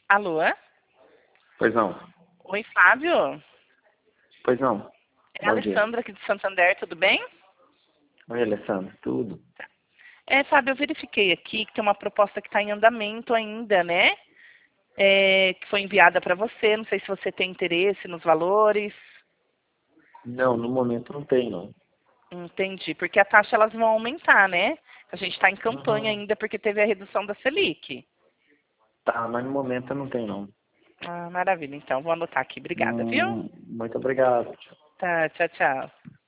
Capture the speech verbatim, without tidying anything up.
Alô? Pois não. Oi, Flávio? Pois não. É a Bom dia. Alessandra aqui de Santander, tudo bem? Oi, Alessandro. Tudo? É, Fábio, eu verifiquei aqui que tem uma proposta que está em andamento ainda, né? É, que foi enviada para você, não sei se você tem interesse nos valores. Não, no momento não tem, não. Entendi, porque a taxa elas vão aumentar, né? A gente está em campanha Uhum. ainda porque teve a redução da Selic. Tá, mas no momento não tem, não. Ah, maravilha, então vou anotar aqui. Obrigada, viu? Hum, muito obrigado. Tá, tchau, tchau.